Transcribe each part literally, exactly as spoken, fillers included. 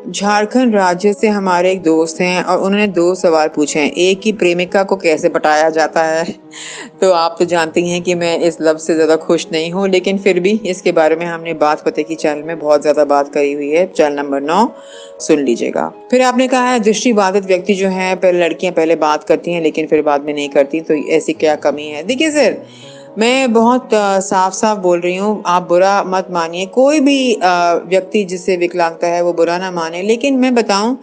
झारखंड राज्य से हमारे एक दोस्त हैं और उन्होंने दो सवाल पूछे हैं। एक कि प्रेमिका को कैसे पटाया जाता है। तो आप तो जानती हैं कि मैं इस लफ्ज़ से ज़्यादा खुश नहीं हूँ, लेकिन फिर भी इसके बारे में हमने बात पते की चैनल में बहुत ज़्यादा बात करी हुई है। चैनल नंबर नौ सुन लीजिएगा। फिर आपने कहा है दृष्टिबाधित व्यक्ति जो है, पहले लड़कियां पहले बात करती हैं लेकिन फिर बाद में नहीं करती, तो ऐसी क्या कमी है। देखिए सर, मैं बहुत साफ साफ बोल रही हूँ, आप बुरा मत मानिए। कोई भी व्यक्ति जिससे विकलांगता है वो बुरा ना माने, लेकिन मैं बताऊं,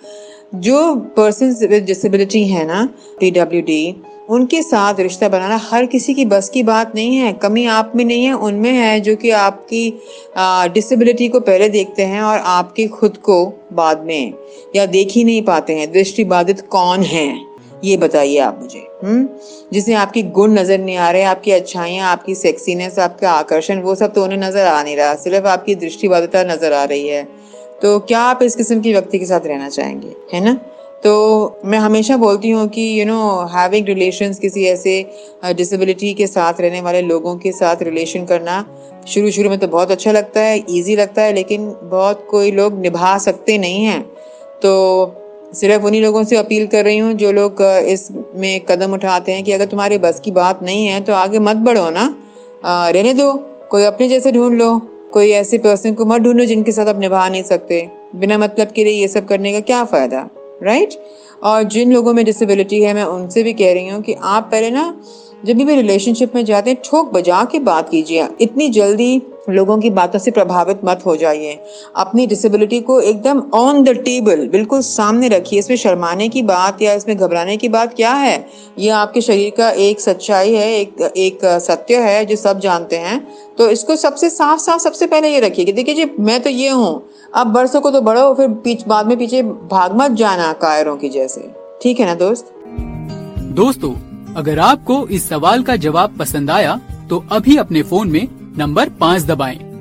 जो पर्सन विद डिसेबिलिटी है ना, पी डब्ल्यू डी, उनके साथ रिश्ता बनाना हर किसी की बस की बात नहीं है। कमी आप में नहीं है, उनमें है जो कि आपकी डिसेबिलिटी को पहले देखते हैं और आपके खुद को बाद में, या देख ही नहीं पाते हैं। दृष्टिबाधित कौन है ये बताइए आप मुझे। हम्म जिसे आपकी गुण नजर नहीं आ रहे, आपकी अच्छाइयाँ, आपकी सेक्सीनेस, आपका आकर्षण, वो सब तो उन्हें नजर आ नहीं रहा, सिर्फ आपकी दृष्टिबाधिता नजर आ रही है। तो क्या आप इस किस्म के व्यक्ति के साथ रहना चाहेंगे, है ना। तो मैं हमेशा बोलती हूँ कि यू नो हैविंग रिलेशंस, किसी ऐसे डिसेबिलिटी के साथ रहने वाले लोगों के साथ रिलेशन करना शुरू शुरू में तो बहुत अच्छा लगता है, ईजी लगता है, लेकिन बहुत कोई लोग निभा सकते नहीं हैं। तो सिर्फ उन्हीं लोगों से अपील कर रही हूँ जो लोग इसमें कदम उठाते हैं कि अगर तुम्हारे बस की बात नहीं है तो आगे मत बढ़ो ना, रहने दो, कोई अपने जैसे ढूंढ लो, कोई ऐसे पर्सन को मत ढूंढो जिनके साथ आप निभा नहीं सकते। बिना मतलब के लिए ये सब करने का क्या फ़ायदा, राइट। और जिन लोगों में डिसेबिलिटी है, मैं उनसे भी कह रही हूँ कि आप पहले ना जब भी रिलेशनशिप में जाते हैं ठोक बजा के बात कीजिए। इतनी जल्दी लोगों की बातों से प्रभावित मत हो जाइए। अपनी डिसेबिलिटी को एकदम ऑन द टेबल बिल्कुल सामने रखिए। इसमें शर्माने की बात या इसमें घबराने की बात क्या है। ये आपके शरीर का एक सच्चाई है, एक एक सत्य है जो सब जानते हैं। तो इसको सबसे साफ साफ सबसे पहले ये रखिए कि देखिए जी, मैं तो ये हूँ, अब बरसों को तो बढ़ो, फिर पीछ बाद में पीछे भाग मत जाना कायरों की जैसे। ठीक है ना दोस्त। दोस्तों, अगर आपको इस सवाल का जवाब पसंद आया तो अभी अपने फोन में नंबर पाँच दबाएं।